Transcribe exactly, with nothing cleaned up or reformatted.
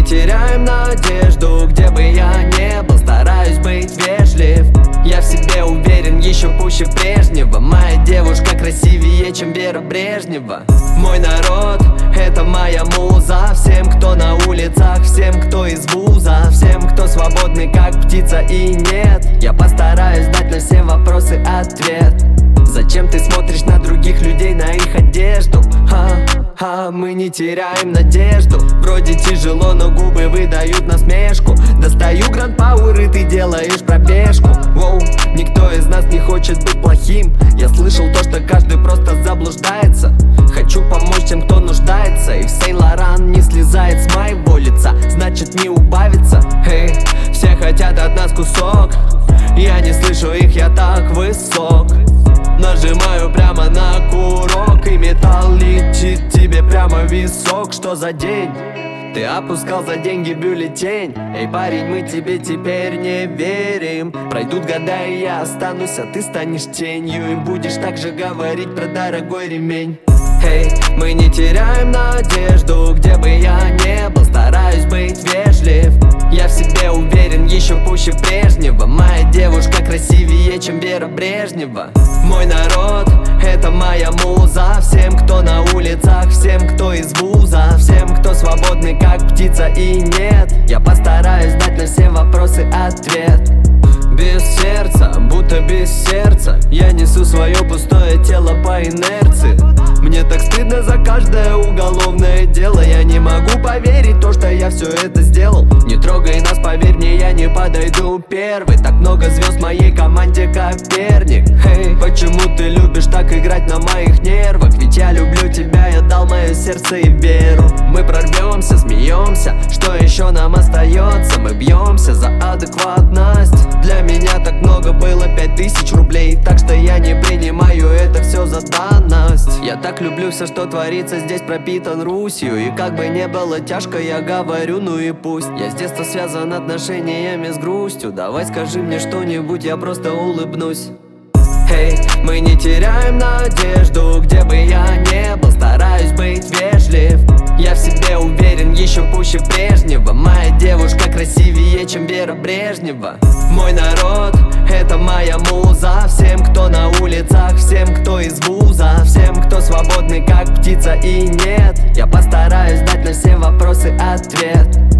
теряем надежду, где бы я не был, стараюсь быть вежлив. Я в себе уверен еще пуще прежнего. Моя девушка красивее, чем Вера Брежнева. Мой народ — это моя муза. Всем, кто на улицах, всем, кто из вуза, всем, кто свободный, как птица и нет, я постараюсь дать на все вопросы ответ. Зачем ты смотришь на других людей, на их одежду? Ха-ха, мы не теряем надежду. Вроде тяжело, но губы выдают насмешку. Достаю гранд пауэр, и ты делаешь пробежку. Воу, никто из нас не хочет быть плохим. Я слышал то, что каждый просто заблуждается. Хочу помочь тем, кто нуждается. И в Сен-Лоран не слезает с моего лица, значит не убавится. Эй, все хотят от нас кусок. Я не слышу их, я так высок. Нажимаю прямо на курок, и металл летит тебе прямо в висок. Что за день? Ты опускал за деньги бюллетень. Эй, парень, мы тебе теперь не верим. Пройдут года, и я останусь, а ты станешь тенью. И будешь так же говорить про дорогой ремень. Эй, мы не теряем надежду, где бы я не был, стараюсь быть вежлив. Я в себе уверен еще пуще прежнего. Моя девушка красивее, чем Вера Брежнева. Мой народ — это моя муза. Всем, кто на улицах, всем, кто из вуза, всем, кто свободный, как птица и нет, я постараюсь дать на все вопросы ответ. Без сердца, будто без сердца, я несу свое пустое тело по инерции. Мне так стыдно за каждое уголовное дело. Я не могу поверить в то, что я все это сделал. Не трогай нас, поверь мне, я не подойду первый. Так много звезд в моей команде, Коперник. Эй, почему ты любишь так играть на моих нервах? Ведь я люблю тебя, я дал мое сердце и веру. Мы прорвемся, смеемся, что еще нам остается? Мы бьемся за адекватность. Для меня так много было пять тысяч рублей, так что я не принимаю это все за данность. Я так люблю все, что творится здесь, пропитан Русью. И как бы не было тяжко, я говорю, ну и пусть. Я с детства связан отношениями с грустью. Давай скажи мне что-нибудь, я просто улыбнусь. Эй, мы не теряем надежду, где бы я не был, стараюсь быть вежлив. Я в себе уверен еще пуще прежнего. Моя девушка красивее, чем Вера Брежнева. Мой народ — это моя муза. Всем, кто на улицах, всем, кто из вуза, всем, кто свободный, как птица и нет, я постараюсь дать на все вопросы ответ.